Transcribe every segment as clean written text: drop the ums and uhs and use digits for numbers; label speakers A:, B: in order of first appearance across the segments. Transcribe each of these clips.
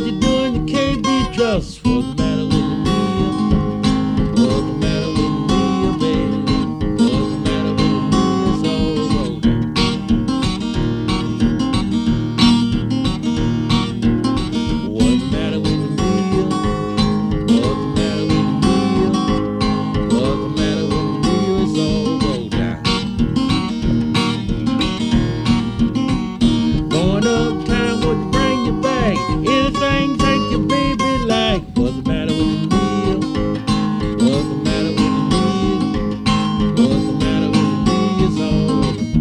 A: what you doing? You can't be trusted. What's the matter with the meal? What's the matter with the meal, baby? What's the matter with the meal? So roll down. What's the matter with the meal? What's the matter with the meal? What's the matter with the meal? It's all roll down. Going uptown, would you bring your bag? Anything take your baby like. What's the matter with the meal? What's the matter with the meal? What's the matter with the meal? It's all roll down.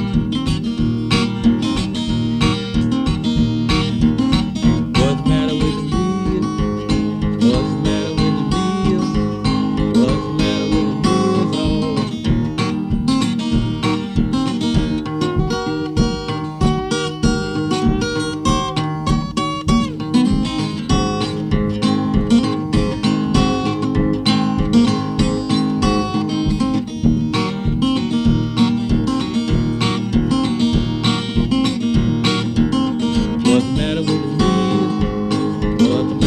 A: What's the matter with the meal? What's the matter with the meal? What's the matter with the meal? It's all roll down. What's the matter with the meal? What's the